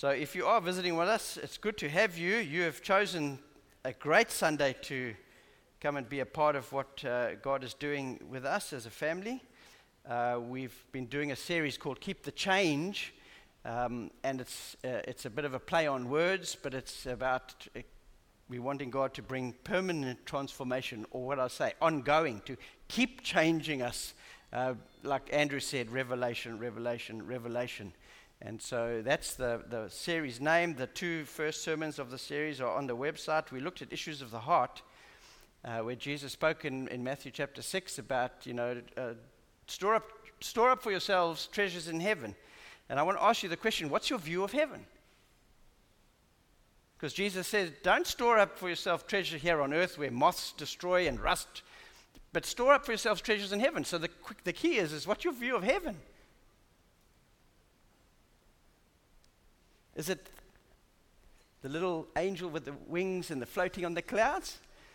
So if you are visiting with us, it's good to have you. You have chosen a great Sunday to come and be a part of what God is doing with us as a family. We've been doing a series called Keep the Change, and it's a bit of a play on words, but it's about we're wanting God to bring permanent transformation, or what I say, ongoing, to keep changing us. Like Andrew said, revelation, revelation, revelation. And so that's the series name. The two first sermons of the series are on the website. We looked at issues of the heart, where Jesus spoke in Matthew chapter 6 about, store up for yourselves treasures in heaven. And I want to ask you the question, what's your view of heaven? Because Jesus says, don't store up for yourself treasure here on earth where moths destroy and rust, but store up for yourselves treasures in heaven. So the key is what's your view of heaven? Is it the little angel with the wings and the floating on the clouds?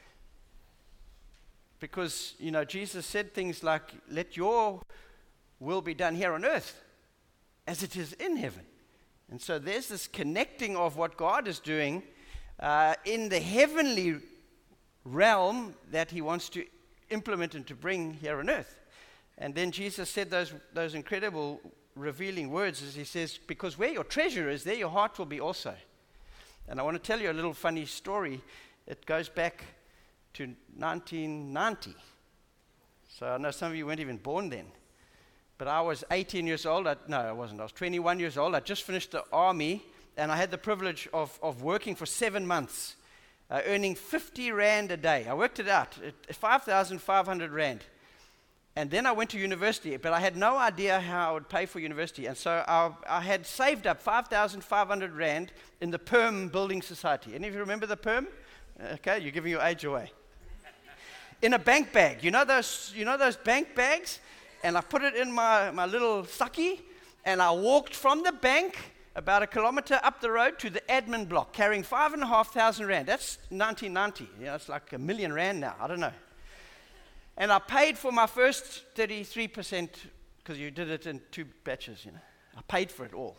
Because, Jesus said things like, let your will be done here on earth as it is in heaven. And so there's this connecting of what God is doing in the heavenly realm that he wants to implement and to bring here on earth. And then Jesus said those incredible revealing words as he says, because where your treasure is, there your heart will be also. And I want to tell you a little funny story. It goes back to 1990. So I know some of you weren't even born then. But I was 18 years old. I wasn't. I was 21 years old. I just finished the army, and I had the privilege of working for 7 months, earning 50 Rand a day. I worked it out, 5,500 Rand. And then I went to university, but I had no idea how I would pay for university. And so I had saved up 5,500 Rand in the Perm Building Society. Any of you remember the Perm? Okay, you're giving your age away. In a bank bag. You know those bank bags? And I put it in my little sucky, and I walked from the bank about a kilometer up the road to the admin block, carrying 5,500 Rand. That's 1990. It's like R1 million now. I don't know. And I paid for my first 33%, because you did it in 2 batches, I paid for it all.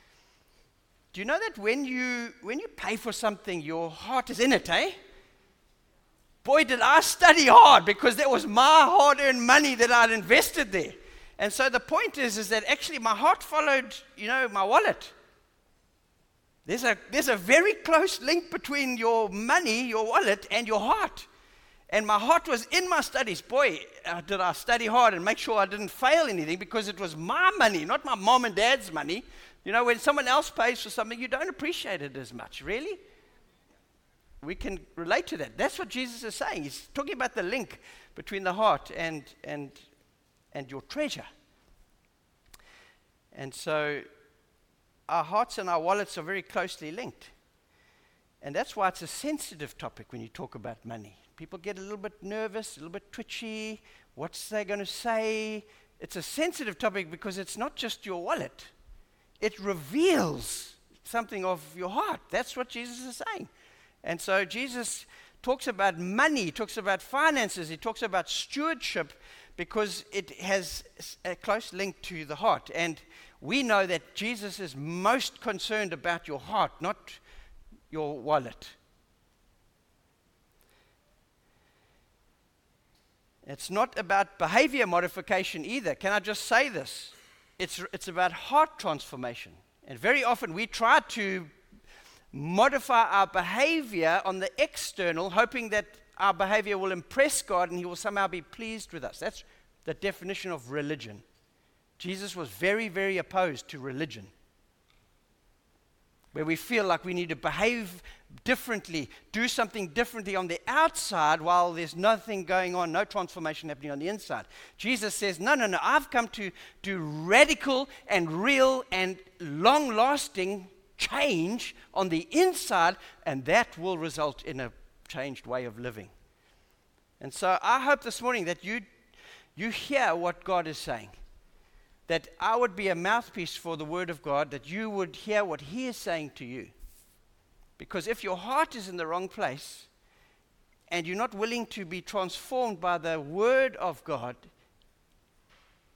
Do you know that when you pay for something, your heart is in it, eh? Boy, did I study hard, because that was my hard-earned money that I'd invested there. And so the point is that actually my heart followed, my wallet. There's a very close link between your money, your wallet, and your heart. And my heart was in my studies. Boy, did I study hard and make sure I didn't fail anything, because it was my money, not my mom and dad's money. When someone else pays for something, you don't appreciate it as much. Really? We can relate to that. That's what Jesus is saying. He's talking about the link between the heart and your treasure. And so our hearts and our wallets are very closely linked. And that's why it's a sensitive topic when you talk about money. People get a little bit nervous, a little bit twitchy. What's they going to say? It's a sensitive topic because it's not just your wallet. It reveals something of your heart. That's what Jesus is saying. And so Jesus talks about money, he talks about finances, he talks about stewardship, because it has a close link to the heart. And we know that Jesus is most concerned about your heart, not your wallet. It's not about behavior modification either. Can I just say this? It's about heart transformation. And very often we try to modify our behavior on the external, hoping that our behavior will impress God and he will somehow be pleased with us. That's the definition of religion. Jesus was very, very opposed to religion, where we feel like we need to behave differently, do something differently on the outside while there's nothing going on, no transformation happening on the inside. Jesus says, no, I've come to do radical and real and long-lasting change on the inside, and that will result in a changed way of living. And so I hope this morning that you hear what God is saying, that I would be a mouthpiece for the Word of God, that you would hear what He is saying to you. Because if your heart is in the wrong place, and you're not willing to be transformed by the Word of God,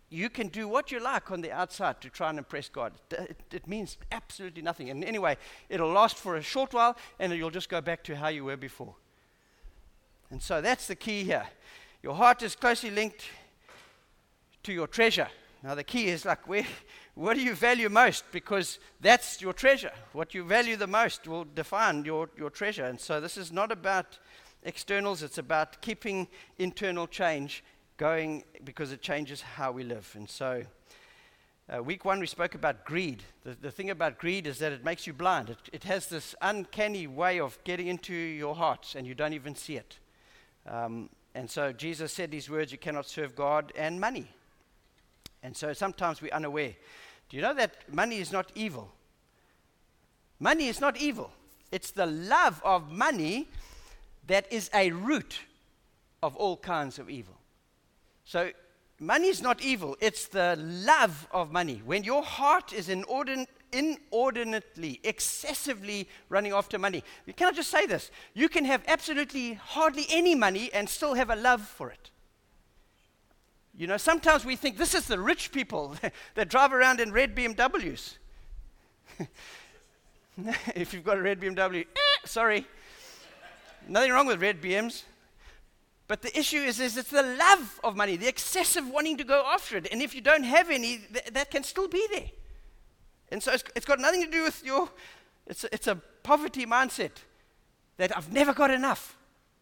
you can do what you like on the outside to try and impress God. It means absolutely nothing. And anyway, it'll last for a short while, and you'll just go back to how you were before. And so that's the key here. Your heart is closely linked to your treasure. Now the key is like, what do you value most? Because that's your treasure. What you value the most will define your treasure. And so this is not about externals. It's about keeping internal change going, because it changes how we live. And so week 1 we spoke about greed. The thing about greed is that it makes you blind. It has this uncanny way of getting into your hearts, and you don't even see it. And so Jesus said these words: you cannot serve God and money. And so sometimes we're unaware. Do you know that money is not evil? Money is not evil. It's the love of money that is a root of all kinds of evil. So money is not evil. It's the love of money. When your heart is inordinately, excessively running after money. You cannot just say this. You can have absolutely hardly any money and still have a love for it. You know, sometimes we think this is the rich people that drive around in red BMWs. If you've got a red BMW, sorry. Nothing wrong with red BMs. But the issue is it's the love of money, the excessive wanting to go after it. And if you don't have any, that can still be there. And so it's got nothing to do with it's a poverty mindset that I've never got enough.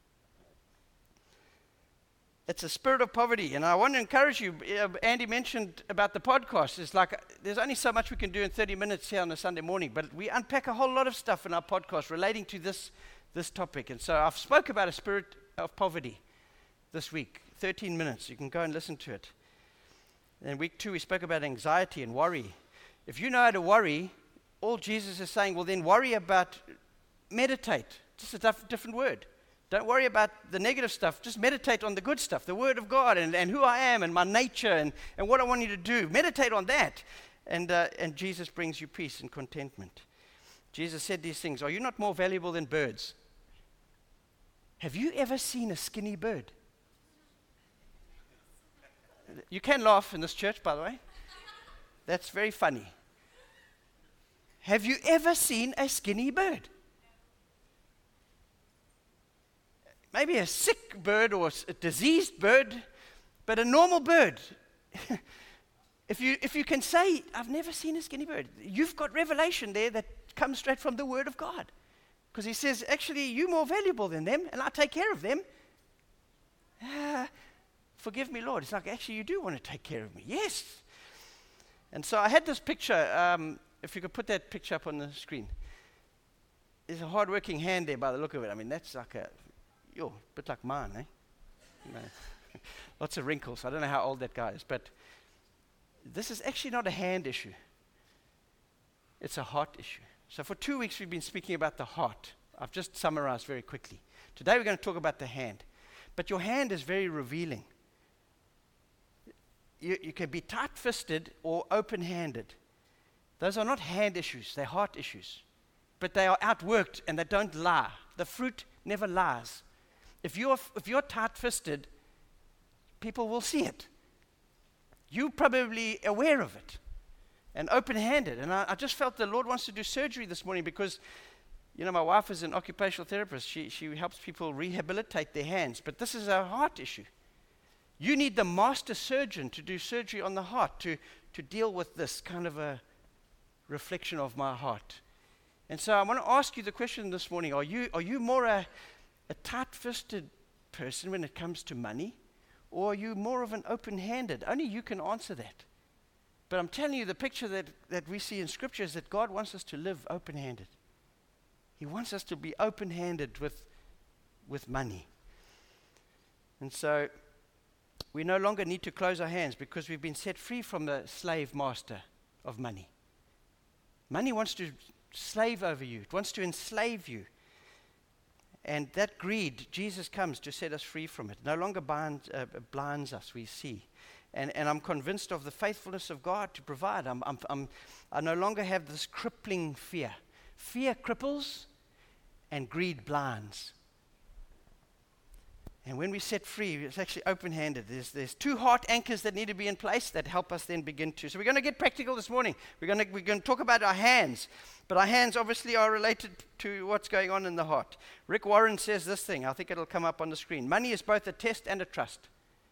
It's a spirit of poverty. And I want to encourage you, Andy mentioned about the podcast. It's like there's only so much we can do in 30 minutes here on a Sunday morning, but we unpack a whole lot of stuff in our podcast relating to this topic. And so I've spoke about a spirit of poverty this week, 13 minutes. You can go and listen to it. And week 2, we spoke about anxiety and worry. If you know how to worry, all Jesus is saying, well, then worry about, meditate. Just a different word. Don't worry about the negative stuff. Just meditate on the good stuff, the Word of God and who I am and my nature and what I want you to do. Meditate on that. And Jesus brings you peace and contentment. Jesus said these things. Are you not more valuable than birds? Have you ever seen a skinny bird? You can laugh in this church, by the way. That's very funny. Have you ever seen a skinny bird? Maybe a sick bird or a diseased bird, but a normal bird. If you can say, I've never seen a skinny bird, you've got revelation there that comes straight from the Word of God. Because he says, actually, you're more valuable than them, and I take care of them. Forgive me, Lord. It's like, actually, you do want to take care of me. Yes. And so I had this picture. If you could put that picture up on the screen. There's a hard-working hand there by the look of it. I mean, that's like a bit like mine, eh? You know, lots of wrinkles. I don't know how old that guy is, but this is actually not a hand issue. It's a heart issue. So for 2 weeks, we've been speaking about the heart. I've just summarized very quickly. Today, we're going to talk about the hand. But your hand is very revealing. You can be tight-fisted or open-handed. Those are not hand issues. They're heart issues. But they are outworked, and they don't lie. The fruit never lies. If you're tight-fisted, people will see it. You're probably aware of it. And open-handed. And I just felt the Lord wants to do surgery this morning because, you know, my wife is an occupational therapist. She helps people rehabilitate their hands. But this is a heart issue. You need the master surgeon to do surgery on the heart to deal with this kind of a reflection of my heart. And so I want to ask you the question this morning. Are you more a tight-fisted person when it comes to money? Or are you more of an open-handed? Only you can answer that. But I'm telling you, the picture that we see in Scripture is that God wants us to live open-handed. He wants us to be open-handed with money. And so we no longer need to close our hands because we've been set free from the slave master of money. Money wants to slave over you. It wants to enslave you. And that greed, Jesus comes to set us free from it. No longer blinds us, we see. And I'm convinced of the faithfulness of God to provide. I no longer have this crippling fear. Fear cripples and greed blinds. And when we set free, it's actually open-handed. There's 2 heart anchors that need to be in place that help us then begin to. So we're going to get practical this morning. We're going to talk about our hands. But our hands obviously are related to what's going on in the heart. Rick Warren says this thing. I think it'll come up on the screen. Money is both a test and a trust.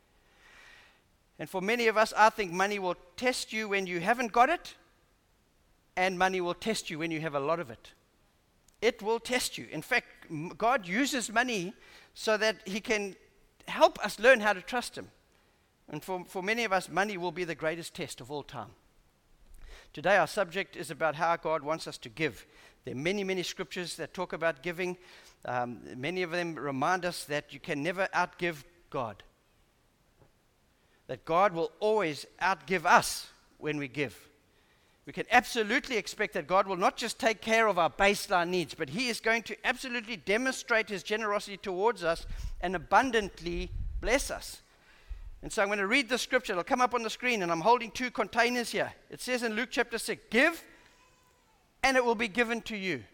And for many of us, I think money will test you when you haven't got it, and money will test you when you have a lot of it. It will test you. In fact, God uses money so that he can help us learn how to trust him. And for many of us, money will be the greatest test of all time. Today, our subject is about how God wants us to give. There are many, many scriptures that talk about giving. Many of them remind us that you can never outgive God. That God will always outgive us when we give. We can absolutely expect that God will not just take care of our baseline needs, but he is going to absolutely demonstrate his generosity towards us and abundantly bless us. And so I'm going to read the scripture. It'll come up on the screen, and I'm holding 2 containers here. It says in Luke chapter 6, give, and it will be given to you.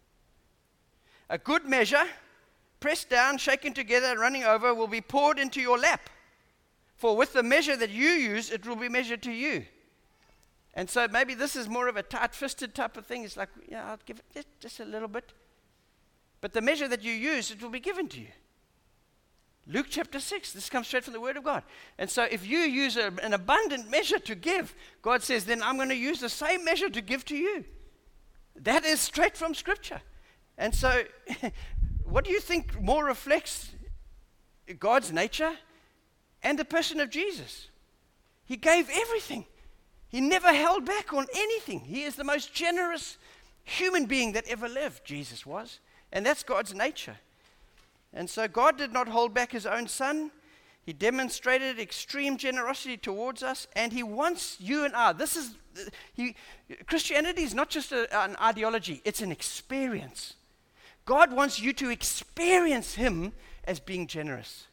A good measure, pressed down, shaken together, and running over, will be poured into your lap. For with the measure that you use, it will be measured to you. And so maybe this is more of a tight-fisted type of thing. It's like, yeah, I'll give it just a little bit. But the measure that you use, it will be given to you. Luke chapter 6, this comes straight from the Word of God. And so if you use an abundant measure to give, God says, then I'm going to use the same measure to give to you. That is straight from Scripture. And so what do you think more reflects God's nature and the person of Jesus? He gave everything. He never held back on anything. He is the most generous human being that ever lived, Jesus was. And that's God's nature. And so God did not hold back his own son. He demonstrated extreme generosity towards us, and he wants you and I. Christianity is not just an ideology, it's an experience. God wants you to experience him as being generous.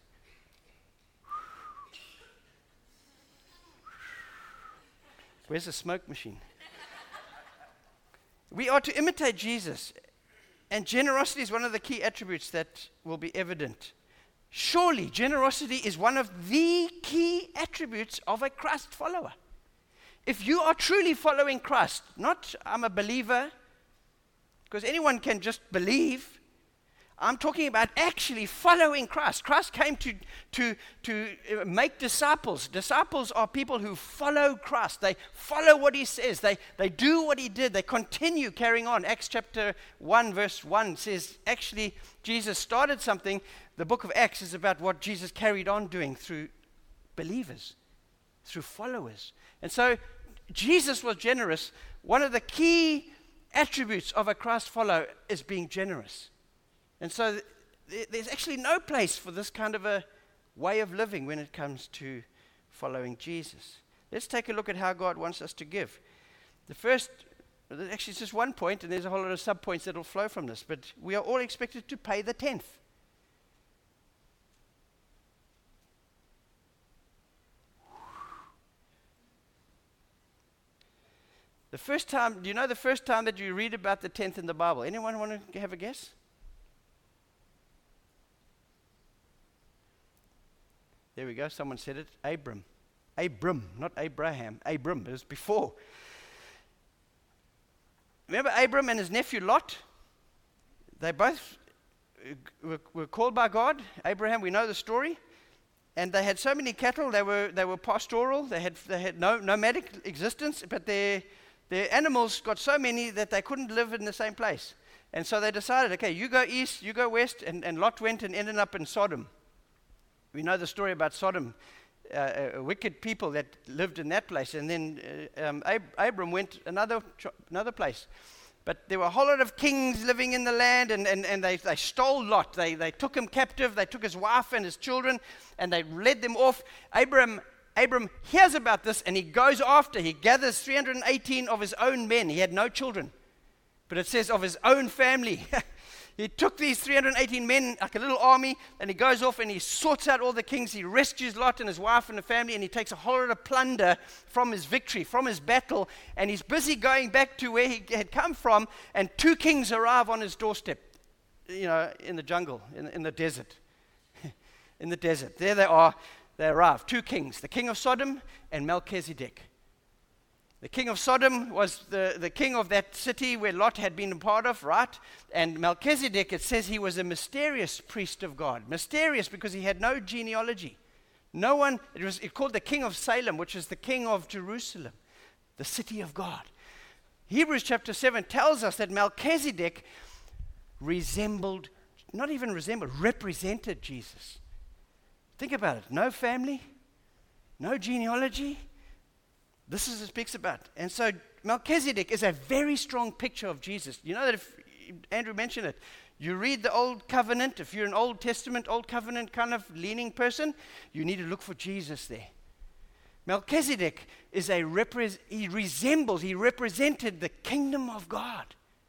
Where's the smoke machine? We are to imitate Jesus, and generosity is one of the key attributes that will be evident. Surely, generosity is one of the key attributes of a Christ follower. If you are truly following Christ, not I'm a believer, because anyone can just believe. I'm talking about actually following Christ. Christ came to make disciples. Disciples are people who follow Christ. They follow what he says. They do what he did. They continue carrying on. Acts chapter 1 verse 1 says, actually, Jesus started something. The book of Acts is about what Jesus carried on doing through believers, through followers. And so Jesus was generous. One of the key attributes of a Christ follower is being generous. And so there's actually no place for this kind of a way of living when it comes to following Jesus. Let's take a look at how God wants us to give. Actually it's just one point, and there's a whole lot of sub-points that will flow from this, but we are all expected to pay the 10th. The first time, do you know the first time that you read about the 10th in the Bible? Anyone want to have a guess? There we go, someone said it. Abram, not Abraham. Abram, it was before. Remember Abram and his nephew Lot? They both were called by God. Abraham, we know the story. And they had so many cattle, they were pastoral, they had no nomadic existence, but their animals got so many that they couldn't live in the same place. And so they decided, okay, you go east, you go west, and Lot went and ended up in Sodom. We know the story about Sodom, wicked people that lived in that place. And then Abram went another place. But there were a whole lot of kings living in the land, and they stole Lot. They took him captive. They took his wife and his children, and they led them off. Abram hears about this, and he goes after. He gathers 318 of his own men. He had no children. But it says of his own family. He took these 318 men, like a little army, and he goes off and he sorts out all the kings. He rescues Lot and his wife and the family, and he takes a whole lot of plunder from his victory, from his battle, and he's busy going back to where he had come from, and 2 kings arrive on his doorstep, in the jungle, in the desert. in the desert. There they are. They arrive. Two kings, the king of Sodom and Melchizedek. The king of Sodom was the king of that city where Lot had been a part of, right? And Melchizedek, it says he was a mysterious priest of God. Mysterious because he had no genealogy. No one, it called the king of Salem, which is the king of Jerusalem, the city of God. Hebrews chapter 7 tells us that Melchizedek represented Jesus. Think about it. No family, no genealogy. This is what it speaks about. And so Melchizedek is a very strong picture of Jesus. You know that if Andrew mentioned it, you read the Old Covenant, if you're an Old Testament, Old Covenant kind of leaning person, you need to look for Jesus there. Melchizedek he represented the kingdom of God.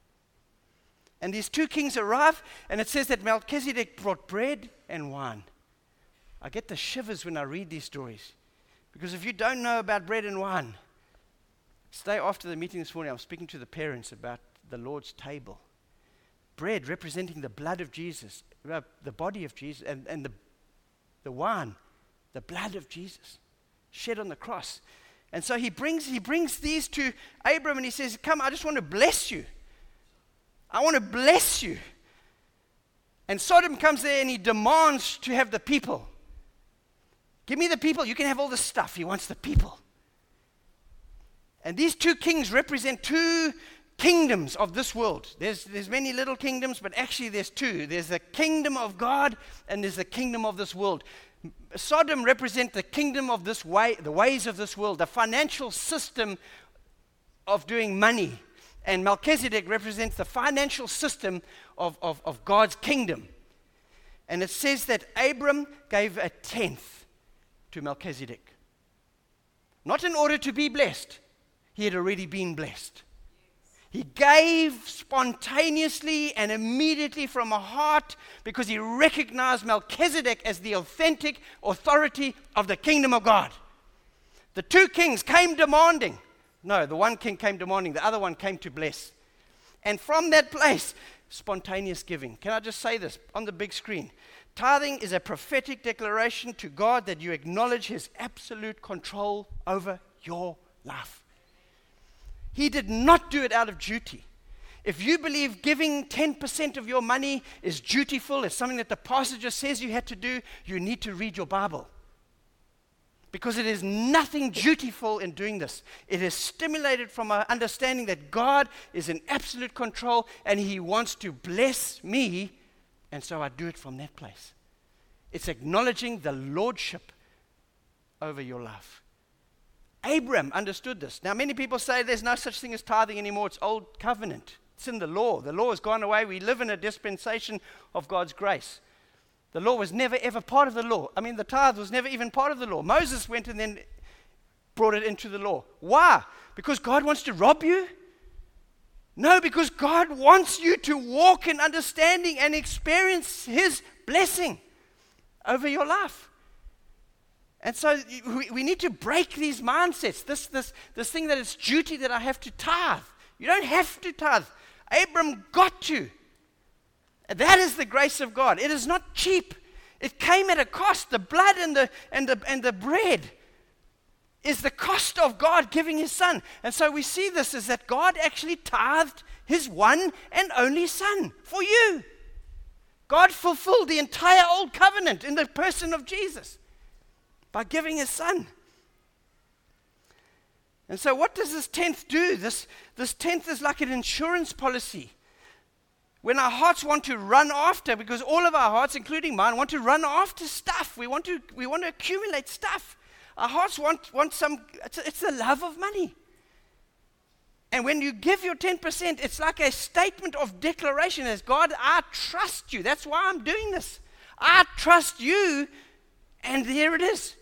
And these two kings arrive, and it says that Melchizedek brought bread and wine. I get the shivers when I read these stories. Because if you don't know about bread and wine, stay after the meeting this morning. I'm speaking to the parents about the Lord's table. Bread representing the blood of Jesus, the body of Jesus, and the wine, the blood of Jesus, shed on the cross. And so he brings these to Abram, and he says, come, I just want to bless you. I want to bless you. And Sodom comes there and he demands to have the people. Give me the people. You can have all the stuff. He wants the people. And these two kings represent two kingdoms of this world. There's many little kingdoms, but actually there's two. There's the kingdom of God and there's the kingdom of this world. Sodom represents the kingdom of this way, the ways of this world, the financial system of doing money. And Melchizedek represents the financial system of God's kingdom. And it says that Abram gave a tenth to Melchizedek. Not in order to be blessed. He had already been blessed. He gave spontaneously and immediately from a heart because he recognized Melchizedek as the authentic authority of the kingdom of God. The two kings came demanding. No, the one king came demanding. The other one came to bless. And from that place, spontaneous giving. Can I just say this on the big screen? Tithing is a prophetic declaration to God that you acknowledge his absolute control over your life. He did not do it out of duty. If you believe giving 10% of your money is dutiful, it's something that the pastor just says you had to do, you need to read your Bible. Because it is nothing dutiful in doing this. It is stimulated from our understanding that God is in absolute control and he wants to bless me, and so I do it from that place. It's acknowledging the lordship over your life. Abram understood this. Now, many people say there's no such thing as tithing anymore. It's old covenant. It's in the law. The law has gone away. We live in a dispensation of God's grace. The law was never, ever part of the law. I mean, the tithe was never even part of the law. Moses went and then brought it into the law. Why? Because God wants to rob you? No, because God wants you to walk in understanding and experience his blessing over your life. And so we need to break these mindsets. This thing that it's duty that I have to tithe. You don't have to tithe. Abram got to. That is the grace of God. It is not cheap. It came at a cost. The blood and the bread is the cost of God giving his son. And so we see this is that God actually tithed his one and only son for you. God fulfilled the entire old covenant in the person of Jesus by giving his son. And so what does this tenth do? This tenth is like an insurance policy. When our hearts want to run after, because all of our hearts, including mine, want to run after stuff. We want to accumulate stuff. Our hearts want some, it's the love of money. And when you give your 10%, it's like a statement of declaration as God, I trust you. That's why I'm doing this. I trust you, and here it is.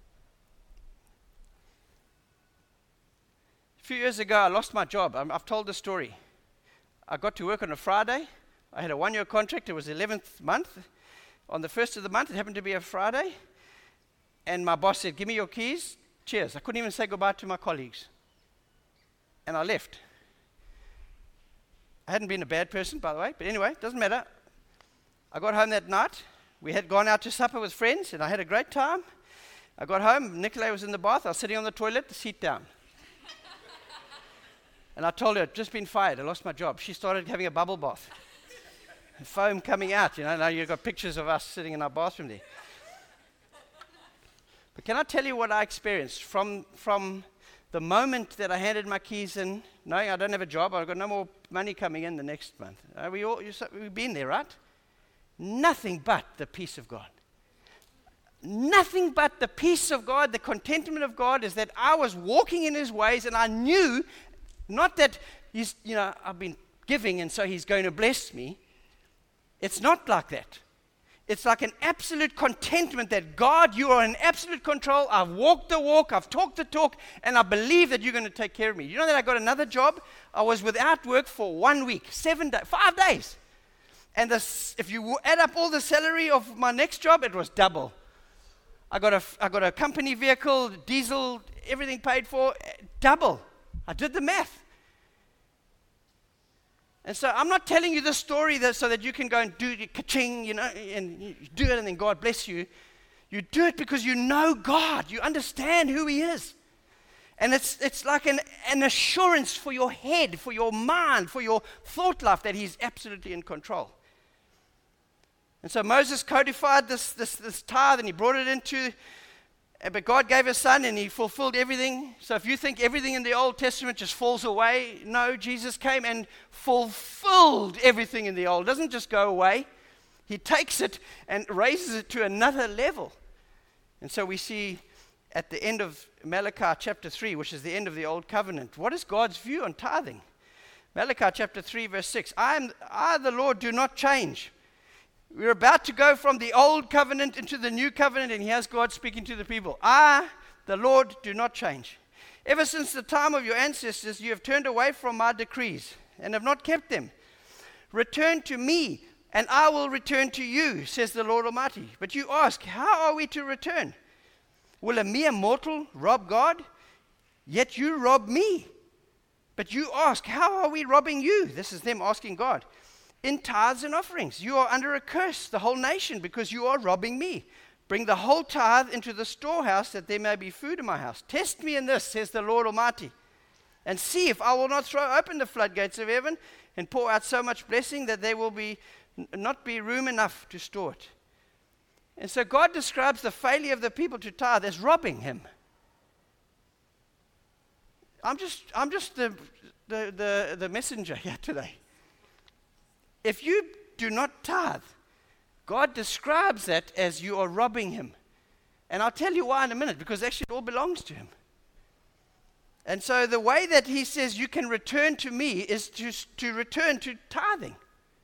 A few years ago, I lost my job. I've told the story. I got to work on a Friday. I had a 1-year contract. It was the 11th month. On the 1st of the month, it happened to be a Friday. And my boss said, give me your keys. Cheers. I couldn't even say goodbye to my colleagues. And I left. I hadn't been a bad person, by the way. But anyway, it doesn't matter. I got home that night. We had gone out to supper with friends, and I had a great time. I got home, Nicolai was in the bath, I was sitting on the toilet, the seat down. And I told her, I'd just been fired, I lost my job. She started having a bubble bath. Foam coming out, now you've got pictures of us sitting in our bathroom there. But can I tell you what I experienced from the moment that I handed my keys in, knowing I don't have a job, I've got no more money coming in the next month. We've been there, right? Nothing but the peace of God. Nothing but the peace of God, the contentment of God is that I was walking in His ways, and I knew, not that I've been giving and so He's going to bless me. It's not like that. It's like an absolute contentment that God, you are in absolute control. I've walked the walk, I've talked the talk, and I believe that you're going to take care of me. You know that I got another job? I was without work for 1 week, 5 days. And if you add up all the salary of my next job, it was double. I got a company vehicle, diesel, everything paid for, double. I did the math. And so I'm not telling you this story so that you can go and do it, ka-ching, and you do it and then God bless you. You do it because you know God. You understand who He is. And it's like an assurance for your head, for your mind, for your thought life that He's absolutely in control. And so Moses codified this tithe and he brought it into, but God gave His Son and He fulfilled everything. So if you think everything in the Old Testament just falls away, no, Jesus came and fulfilled everything in the Old. It doesn't just go away. He takes it and raises it to another level. And so we see at the end of Malachi chapter 3, which is the end of the Old Covenant, what is God's view on tithing? Malachi chapter 3 verse 6, I the Lord do not change. We're about to go from the old covenant into the new covenant, and here's God speaking to the people. I, the Lord, do not change. Ever since the time of your ancestors, you have turned away from my decrees and have not kept them. Return to me, and I will return to you, says the Lord Almighty. But you ask, how are we to return? Will a mere mortal rob God? Yet you rob me. But you ask, how are we robbing you? This is them asking God. In tithes and offerings. You are under a curse, the whole nation, because you are robbing me. Bring the whole tithe into the storehouse, that there may be food in my house. Test me in this, says the Lord Almighty, and see if I will not throw open the floodgates of heaven and pour out so much blessing that there will not be room enough to store it. And so God describes the failure of the people to tithe as robbing Him. I'm just the messenger here today. If you do not tithe, God describes that as you are robbing Him. And I'll tell you why in a minute, because actually it all belongs to Him. And so the way that He says you can return to me is to return to tithing.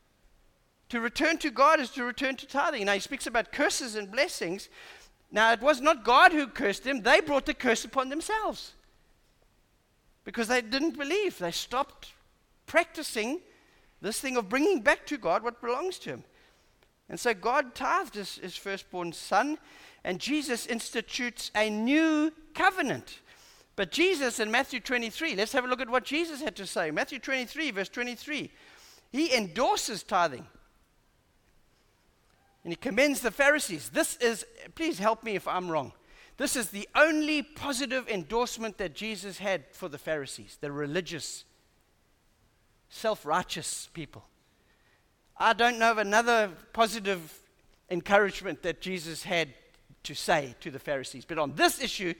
To return to God is to return to tithing. Now He speaks about curses and blessings. Now it was not God who cursed them. They brought the curse upon themselves. Because they didn't believe. They stopped practicing this thing of bringing back to God what belongs to Him. And so God tithed His firstborn Son, and Jesus institutes a new covenant. But Jesus in Matthew 23, let's have a look at what Jesus had to say. Matthew 23, verse 23. He endorses tithing. And He commends the Pharisees. This is, please help me if I'm wrong, this is the only positive endorsement that Jesus had for the Pharisees, the religious, self-righteous people. I don't know of another positive encouragement that Jesus had to say to the Pharisees. But on this issue,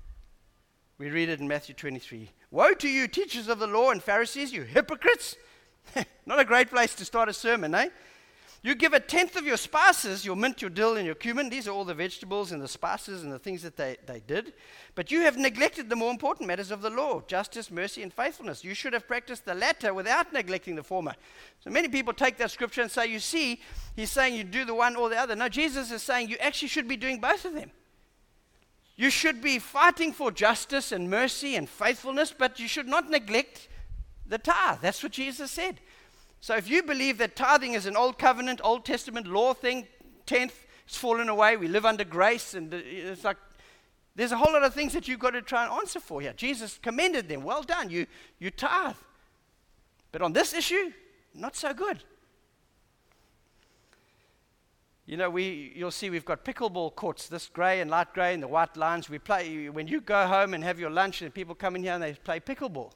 we read it in Matthew 23. Woe to you, teachers of the law and Pharisees, you hypocrites! Not a great place to start a sermon, eh? You give 1/10 of your spices, your mint, your dill, and your cumin. These are all the vegetables and the spices and the things that they did. But you have neglected the more important matters of the law, justice, mercy, and faithfulness. You should have practiced the latter without neglecting the former. So many people take that scripture and say, you see, He's saying you do the one or the other. No, Jesus is saying you actually should be doing both of them. You should be fighting for justice and mercy and faithfulness, but you should not neglect the tithe. That's what Jesus said. So if you believe that tithing is an old covenant, Old Testament law thing, 10th, it's fallen away, we live under grace, and it's like, there's a whole lot of things that you've got to try and answer for here. Jesus commended them. Well done, you tithe. But on this issue, not so good. You'll see we've got pickleball courts, this grey and light grey and the white lines. We play, when you go home and have your lunch and people come in here and they play pickleball.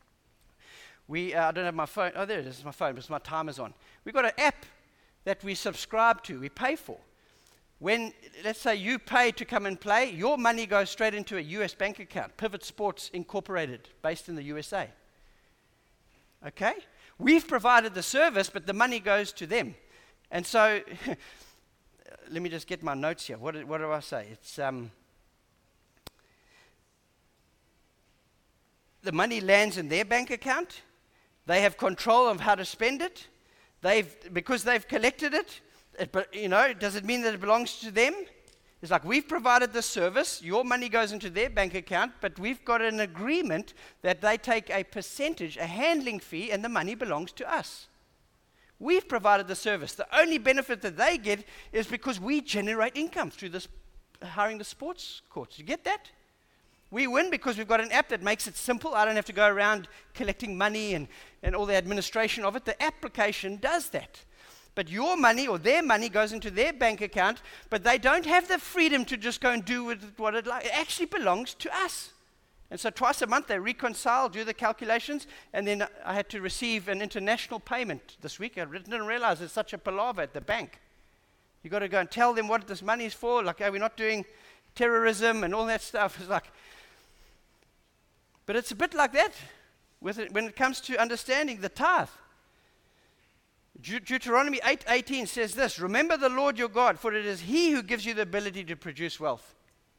I don't have my phone. Oh, there it is, my phone, because my timer's on. We've got an app that we subscribe to, we pay for. When, let's say you pay to come and play, your money goes straight into a US bank account, Pivot Sports Incorporated, based in the USA. Okay? We've provided the service, but the money goes to them. And so, let me just get my notes here. What do I say? It's the money lands in their bank account. They have control of how to spend it. Because they've collected it, does it mean that it belongs to them? It's like, we've provided the service, your money goes into their bank account, but we've got an agreement that they take a percentage, a handling fee, and the money belongs to us. We've provided the service. The only benefit that they get is because we generate income through this hiring the sports courts. You get that? We win because we've got an app that makes it simple. I don't have to go around collecting money and all the administration of it. The application does that. But your money or their money goes into their bank account, but they don't have the freedom to just go and do with it what it like. It actually belongs to us. And so twice a month they reconcile, do the calculations, and then I had to receive an international payment this week. I didn't realize there's such a palaver at the bank. You've got to go and tell them what this money is for, like, we're not doing terrorism and all that stuff. It's like, but it's a bit like that when it comes to understanding the tithe. Deuteronomy 8:18 says this: remember the Lord your God, for it is He who gives you the ability to produce wealth.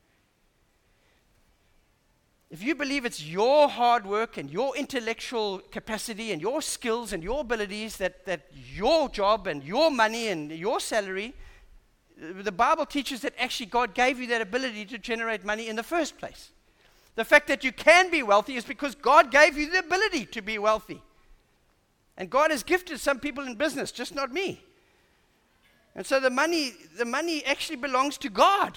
If you believe it's your hard work and your intellectual capacity and your skills and your abilities that your job and your money and your salary, the Bible teaches that actually God gave you that ability to generate money in the first place. The fact that you can be wealthy is because God gave you the ability to be wealthy. And God has gifted some people in business, just not me. And so the money actually belongs to God.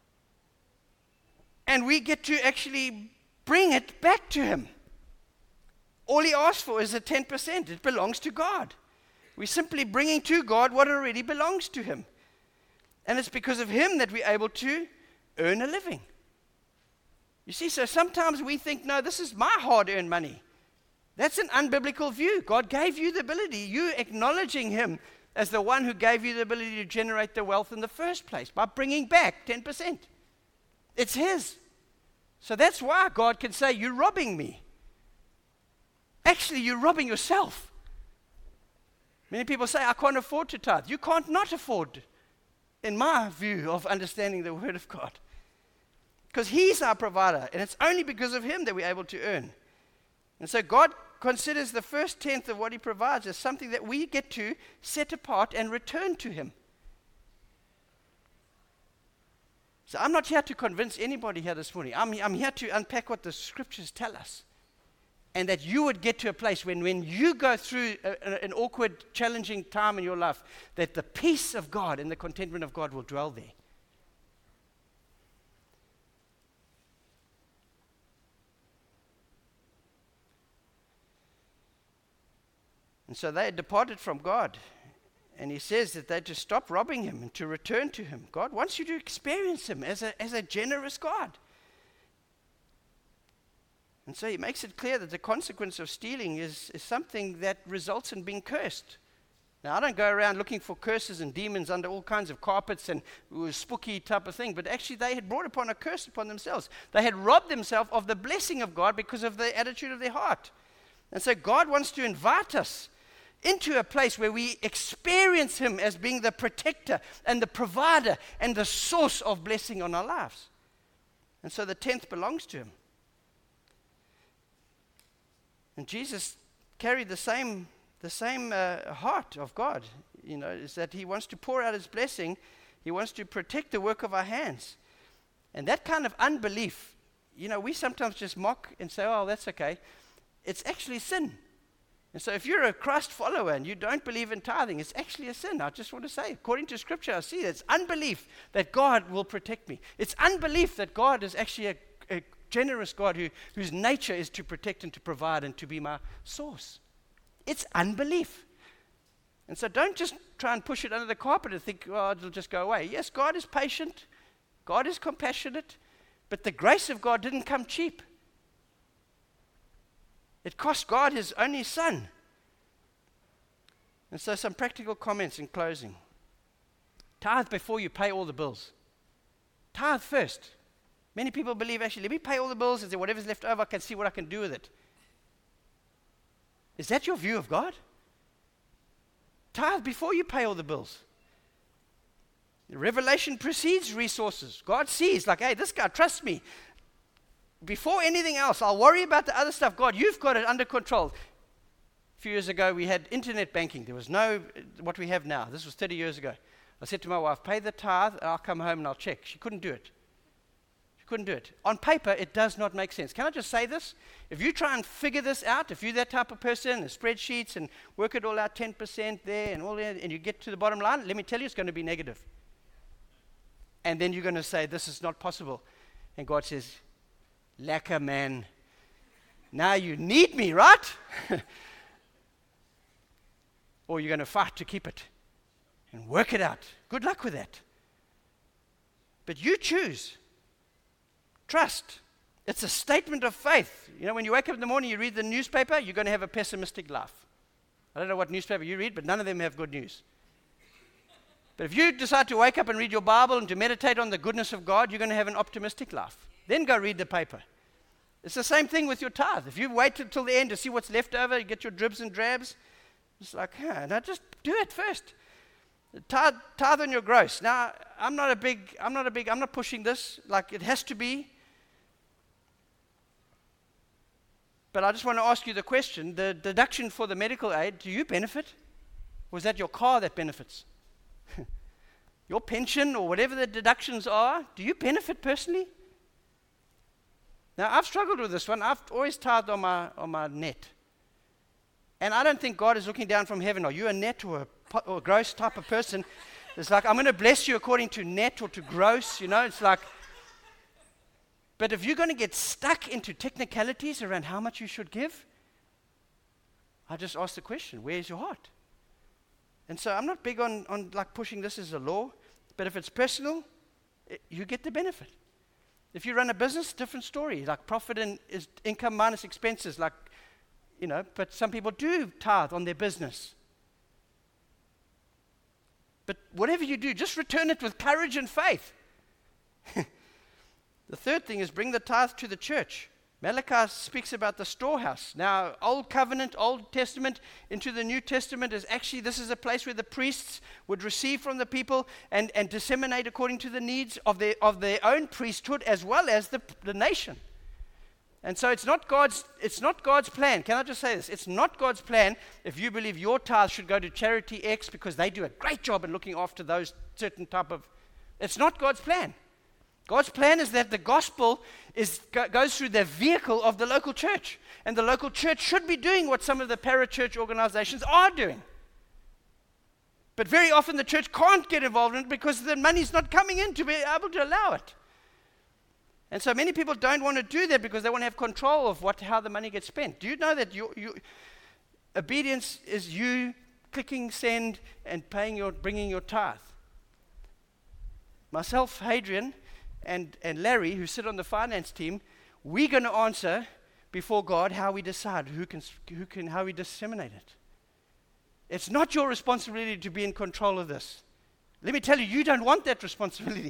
And we get to actually bring it back to Him. All He asks for is a 10%. It belongs to God. We're simply bringing to God what already belongs to Him. And it's because of Him that we're able to earn a living. You see, so sometimes we think, no, this is my hard-earned money. That's an unbiblical view. God gave you the ability. You acknowledging Him as the one who gave you the ability to generate the wealth in the first place by bringing back 10%. It's His. So that's why God can say, you're robbing me. Actually, you're robbing yourself. Many people say, I can't afford to tithe. You can't not afford, in my view of understanding the Word of God. Because He's our provider, and it's only because of Him that we're able to earn. And so God considers the first tenth of what He provides as something that we get to set apart and return to Him. So I'm not here to convince anybody here this morning. I'm here to unpack what the Scriptures tell us. And that you would get to a place when you go through an awkward, challenging time in your life, that the peace of God and the contentment of God will dwell there. And so they had departed from God. And He says that they to stop robbing Him and to return to Him. God wants you to experience Him as a generous God. And so He makes it clear that the consequence of stealing is something that results in being cursed. Now, I don't go around looking for curses and demons under all kinds of carpets and spooky type of thing, but actually they had brought upon a curse upon themselves. They had robbed themselves of the blessing of God because of the attitude of their heart. And so God wants to invite us into a place where we experience Him as being the protector and the provider and the source of blessing on our lives. And so the 10th belongs to Him. And Jesus carried the same heart of God, is that He wants to pour out His blessing. He wants to protect the work of our hands. And that kind of unbelief, we sometimes just mock and say, oh, that's okay. It's actually sin. And so if you're a Christ follower and you don't believe in tithing, it's actually a sin. I just want to say, according to Scripture, I see that it's unbelief that God will protect me. It's unbelief that God is actually a generous God whose nature is to protect and to provide and to be my source. It's unbelief. And so don't just try and push it under the carpet and think, oh, it'll just go away. Yes, God is patient. God is compassionate. But the grace of God didn't come cheap. It cost God his only son. And so some practical comments in closing. Tithe before you pay all the bills. Tithe first. Many people believe, actually, let me pay all the bills and say whatever's left over, I can see what I can do with it. Is that your view of God? Tithe before you pay all the bills. Revelation precedes resources. God sees, like, hey, this guy trusts me. Before anything else, I'll worry about the other stuff. God, you've got it under control. A few years ago, we had internet banking. There was no what we have now. This was 30 years ago. I said to my wife, pay the tithe, and I'll come home and I'll check. She couldn't do it. Couldn't do it. On paper, it does not make sense. Can I just say this? If you try and figure this out, if you're that type of person, the spreadsheets and work it all out, 10% there and all that, and you get to the bottom line, let me tell you, it's going to be negative. And then you're going to say, this is not possible. And God says, lacquer man, now you need me, right? Or you're going to fight to keep it and work it out. Good luck with that. But you choose. Trust. It's a statement of faith. You know, when you wake up in the morning, you read the newspaper, you're going to have a pessimistic life. I don't know what newspaper you read, but none of them have good news. But if you decide to wake up and read your Bible and to meditate on the goodness of God, you're going to have an optimistic life. Then go read the paper. It's the same thing with your tithe. If you wait until the end to see what's left over, you get your dribs and drabs, it's like, now just do it first. Tithe on your gross. Now, I'm not pushing this, like it has to be. But I just want to ask you the question, the deduction for the medical aid, do you benefit? Or is that your car that benefits? Your pension or whatever the deductions are, do you benefit personally? Now, I've struggled with this one. I've always tithed on my net. And I don't think God is looking down from heaven. Are you a net or a gross type of person? It's like, I'm going to bless you according to net or to gross, you know. It's like, but if you're going to get stuck into technicalities around how much you should give, I just ask the question, where's your heart? And so I'm not big on like pushing this as a law, but if it's personal, you get the benefit. If you run a business, different story, like profit and is income minus expenses, like, you know, but some people do tithe on their business. But whatever you do, just return it with courage and faith. The third thing is bring the tithe to the church. Malachi speaks about the storehouse. Now, Old Covenant, Old Testament, into the New Testament is actually, this is a place where the priests would receive from the people and disseminate according to the needs of their own priesthood as well as the nation. And so it's not God's plan. Can I just say this? It's not God's plan if you believe your tithe should go to charity X because they do a great job in looking after those certain type of. It's not God's plan. God's plan is that the gospel goes through the vehicle of the local church. And the local church should be doing what some of the parachurch organizations are doing. But very often the church can't get involved in it because the money's not coming in to be able to allow it. And so many people don't want to do that because they want to have control of how the money gets spent. Do you know that obedience is you clicking send and bringing your tithe? Myself, Hadrian, and Larry, who sit on the finance team, we're going to answer before God how we decide how we disseminate it. It's not your responsibility to be in control of this. Let me tell you, you don't want that responsibility.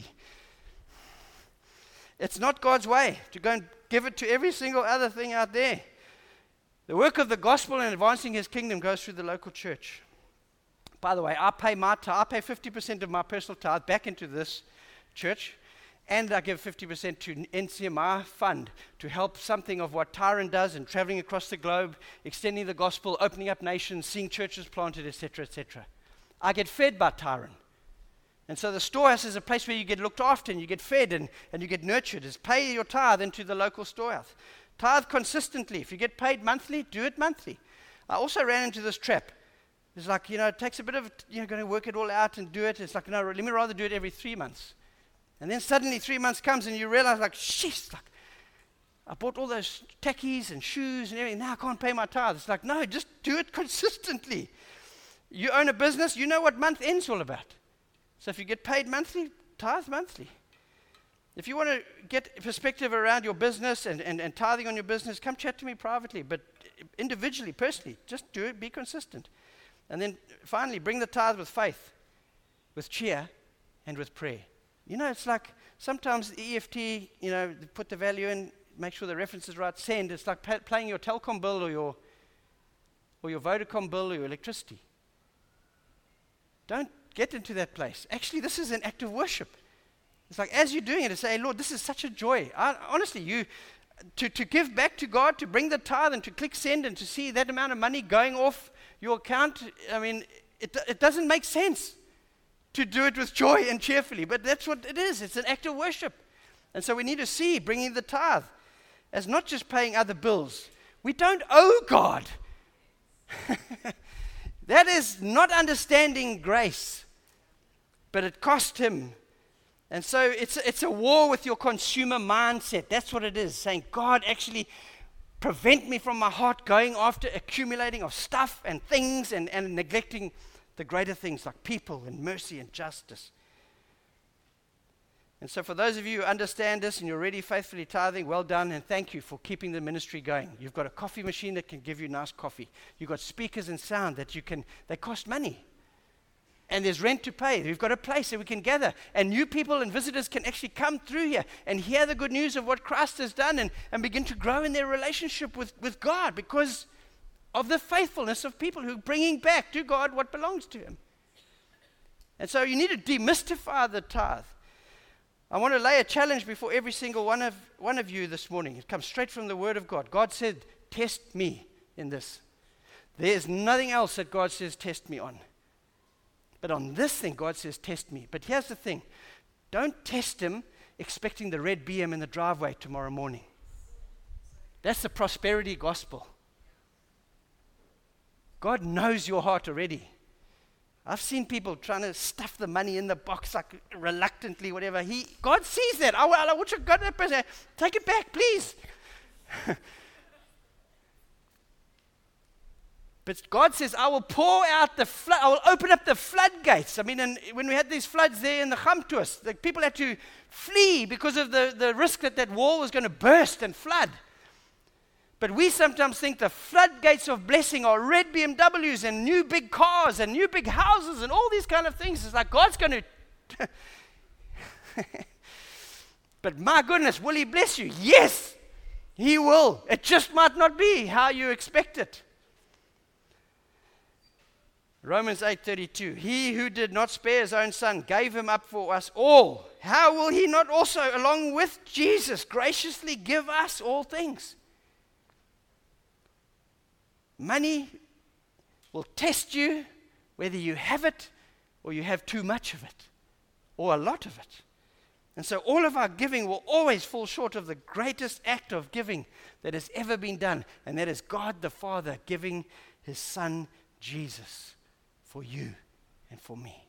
It's not God's way to go and give it to every single other thing out there. The work of the gospel and advancing his kingdom goes through the local church. By the way, I pay 50% of my personal tithe back into this church, and I give 50% to NCMI fund to help something of what Tyron does in traveling across the globe, extending the gospel, opening up nations, seeing churches planted, etc., etc. I get fed by Tyron. And so the storehouse is a place where you get looked after and you get fed and you get nurtured. Is pay your tithe into the local storehouse. Tithe consistently. If you get paid monthly, do it monthly. I also ran into this trap. It's like, it takes a bit of, going to work it all out and do it. It's like, no, let me rather do it every 3 months. And then suddenly 3 months comes and you realize, like, sheesh, like, I bought all those tackies and shoes and everything. Now I can't pay my tithe. It's like, no, just do it consistently. You own a business, you know what month end's all about. So if you get paid monthly, tithe monthly. If you want to get perspective around your business and tithing on your business, come chat to me privately, but individually, personally, just do it, be consistent. And then finally, bring the tithe with faith, with cheer, and with prayer. You know, it's like sometimes the EFT, you know, put the value in, make sure the reference is right, send. It's like paying your telecom bill or your Vodacom bill or your electricity. Don't get into that place. Actually, this is an act of worship. It's like as you're doing it, say, hey, Lord, this is such a joy. Honestly, to give back to God, to bring the tithe and to click send and to see that amount of money going off your account, I mean, it doesn't make sense to do it with joy and cheerfully, but that's what it is. It's an act of worship. And so we need to see bringing the tithe as not just paying other bills. We don't owe God. That is not understanding grace, but it cost him. And so it's a war with your consumer mindset. That's what it is, saying, God, actually prevent me from my heart going after accumulating of stuff and things and neglecting the greater things like people and mercy and justice. And so for those of you who understand this and you're already faithfully tithing, well done, and thank you for keeping the ministry going. You've got a coffee machine that can give you nice coffee. You've got speakers and sound that they cost money. And there's rent to pay. We've got a place that we can gather. And new people and visitors can actually come through here and hear the good news of what Christ has done and begin to grow in their relationship with God because of the faithfulness of people who are bringing back to God what belongs to him. And so you need to demystify the tithe. I want to lay a challenge before every single one of you this morning. It comes straight from the Word of God. God said, test me in this. There's nothing else that God says, test me on. But on this thing, God says, test me. But here's the thing. Don't test him expecting the red BM in the driveway tomorrow morning. That's the prosperity gospel. God knows your heart already. I've seen people trying to stuff the money in the box, like reluctantly, whatever. God sees that. I wish I got that person. Take it back, please. But God says, I will pour out the flood. I will open up the floodgates. I mean, and when we had these floods there in the Gamtoos, the people had to flee because of the risk that wall was going to burst and flood. But we sometimes think the floodgates of blessing are red BMWs and new big cars and new big houses and all these kind of things. It's like God's going to... But my goodness, will he bless you? Yes, he will. It just might not be how you expect it. Romans 8:32, he who did not spare his own son gave him up for us all. How will he not also, along with Jesus, graciously give us all things? Money will test you whether you have it or you have too much of it or a lot of it. And so all of our giving will always fall short of the greatest act of giving that has ever been done, and that is God the Father giving his Son Jesus for you and for me.